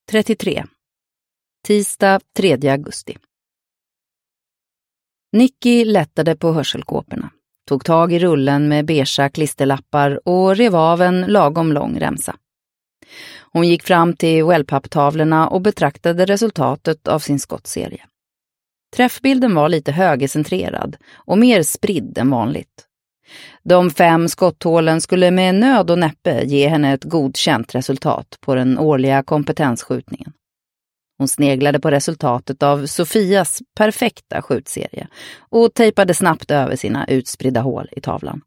33. Tisdag 3 augusti. Nicky lättade på hörselkåporna, tog tag i rullen med beige klisterlappar och rev av en lagom lång remsa. Hon gick fram till wellpapp-tavlorna och betraktade resultatet av sin skottserie. Träffbilden var lite högercentrerad och mer spridd än vanligt. De 5 skotthålen skulle med nöd och näppe ge henne ett godkänt resultat på den årliga kompetensskjutningen. Hon sneglade på resultatet av Sofias perfekta skjutserie och tejpade snabbt över sina utspridda hål i tavlan.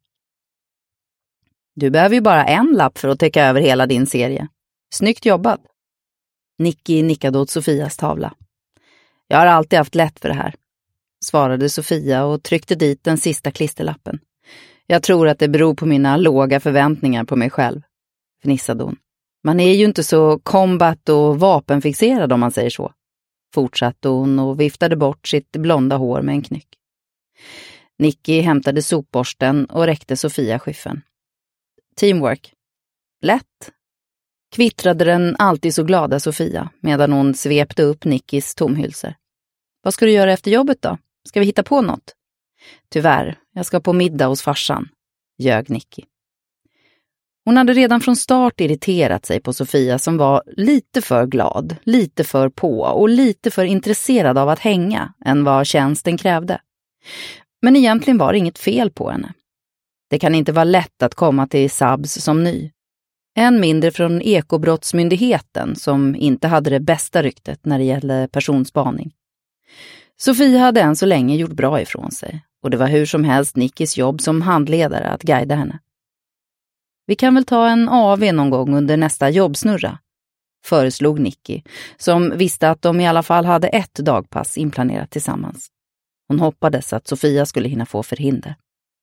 Du behöver ju bara en lapp för att täcka över hela din serie. Snyggt jobbat. Nicky nickade åt Sofias tavla. Jag har alltid haft lätt för det här, svarade Sofia och tryckte dit den sista klisterlappen. Jag tror att det beror på mina låga förväntningar på mig själv, fnissade hon. Man är ju inte så combat- och vapenfixerad om man säger så, fortsatte hon och viftade bort sitt blonda hår med en knyck. Nicky hämtade sopborsten och räckte Sofia skyffen. Teamwork. Lätt, kvittrade den alltid så glada Sofia medan hon svepte upp Nickys tomhylsor. Vad ska du göra efter jobbet då? Ska vi hitta på något? Tyvärr, jag ska på middag hos farsan, ljög Nicky. Hon hade redan från start irriterat sig på Sofia som var lite för glad, lite för på och lite för intresserad av att hänga än vad tjänsten krävde. Men egentligen var det inget fel på henne. Det kan inte vara lätt att komma till SABS som ny. Än mindre från ekobrottsmyndigheten som inte hade det bästa ryktet när det gällde personspaning. Sofia hade än så länge gjort bra ifrån sig och det var hur som helst Nickys jobb som handledare att guida henne. Vi kan väl ta en AV någon gång under nästa jobbsnurra, föreslog Nicky, som visste att de i alla fall hade ett dagpass inplanerat tillsammans. Hon hoppades att Sofia skulle hinna få förhinder.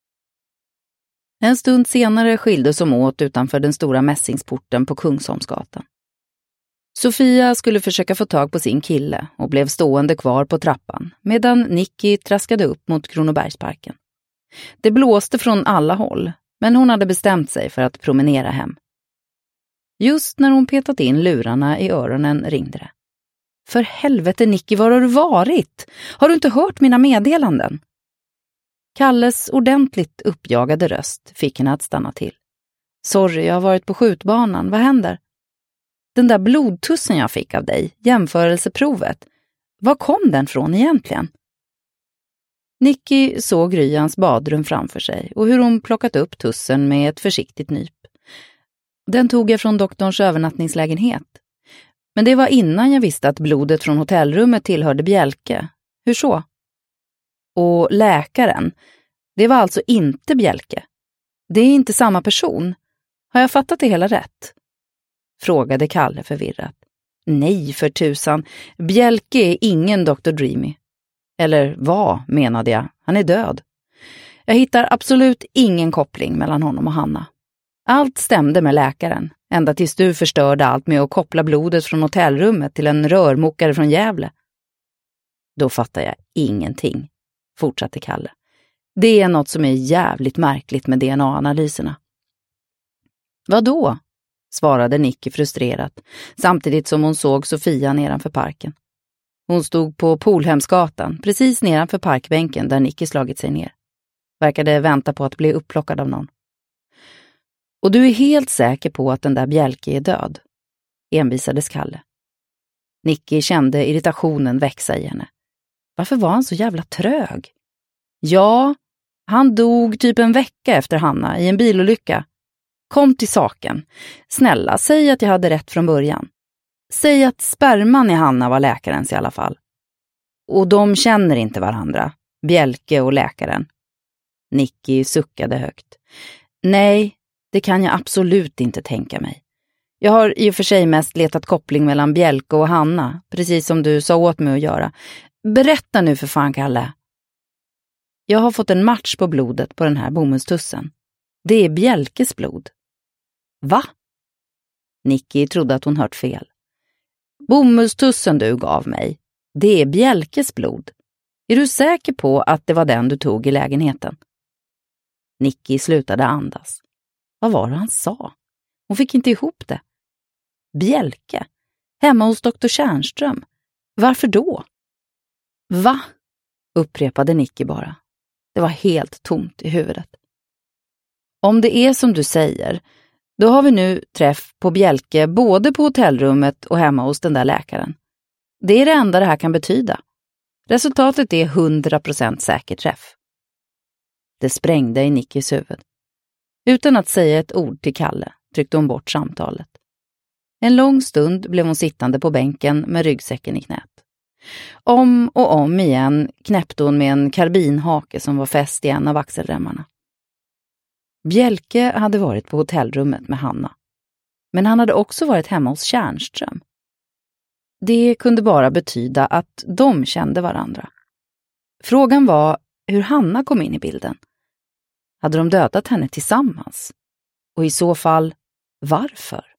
En stund senare skildes de åt utanför den stora mässingsporten på Kungsholmsgatan. Sofia skulle försöka få tag på sin kille och blev stående kvar på trappan medan Nicky traskade upp mot Kronobergsparken. Det blåste från alla håll, men hon hade bestämt sig för att promenera hem. Just när hon petat in lurarna i öronen ringde det. För helvete Nicky, var har du varit? Har du inte hört mina meddelanden? Kalles ordentligt uppjagade röst fick henne att stanna till. Sorry, jag har varit på skjutbanan. Vad händer? Den där blodtussen jag fick av dig, jämförelseprovet. Var kom den från egentligen? Nicky såg Ryans badrum framför sig och hur hon plockat upp tussen med ett försiktigt nyp. Den tog jag från doktorns övernattningslägenhet. Men det var innan jag visste att blodet från hotellrummet tillhörde Bjälke. Hur så? Och läkaren, det var alltså inte Bjälke. Det är inte samma person. Har jag fattat det hela rätt? Frågade Kalle förvirrat. Nej, för tusan. Bjälke är ingen Dr. Dreamy. Eller vad, menade jag. Han är död. Jag hittar absolut ingen koppling mellan honom och Hanna. Allt stämde med läkaren, ända tills du förstörde allt med att koppla blodet från hotellrummet till en rörmokare från Gävle. Då fattar jag ingenting, fortsatte Kalle. Det är något som är jävligt märkligt med DNA-analyserna. Vadå? Svarade Nicky frustrerat, samtidigt som hon såg Sofia nedanför parken. Hon stod på Polhemsgatan, precis nedanför parkbänken där Nicky slagit sig ner. Verkade vänta på att bli upplockad av någon. Och du är helt säker på att den där Bjälke är död? Envisades Kalle. Nicky kände irritationen växa i henne. Varför var han så jävla trög? Ja, han dog typ en vecka efter Hanna i en bilolycka. Kom till saken. Snälla, säg att jag hade rätt från början. Säg att sperman i Hanna var läkarens i alla fall. Och de känner inte varandra, Bjälke och läkaren. Nicky suckade högt. Nej, det kan jag absolut inte tänka mig. Jag har i och för sig mest letat koppling mellan Bjälke och Hanna, precis som du sa åt mig att göra. Berätta nu för fan, Kalle. Jag har fått en match på blodet på den här bomullstussen. Det är Bjälkes blod. Va? Nicky trodde att hon hört fel. Bomullstussen du gav mig, det är Bjälkes blod. Är du säker på att det var den du tog i lägenheten? Nicky slutade andas. Vad var det han sa? Hon fick inte ihop det. Bjälke? Hemma hos doktor Tjärnström. Varför då? Va? Upprepade Nicky bara. Det var helt tomt i huvudet. Om det är som du säger, då har vi nu träff på Bjelke både på hotellrummet och hemma hos den där läkaren. Det är det enda det här kan betyda. Resultatet är 100% säker träff. Det sprängde i Nickys huvud. Utan att säga ett ord till Kalle tryckte hon bort samtalet. En lång stund blev hon sittande på bänken med ryggsäcken i knät. Om och om igen knäppte hon med en karbinhake som var fäst i en av axelremmarna. Bjelke hade varit på hotellrummet med Hanna. Men han hade också varit hemma hos Tjärnström. Det kunde bara betyda att de kände varandra. Frågan var hur Hanna kom in i bilden. Hade de dödat henne tillsammans? Och i så fall, varför?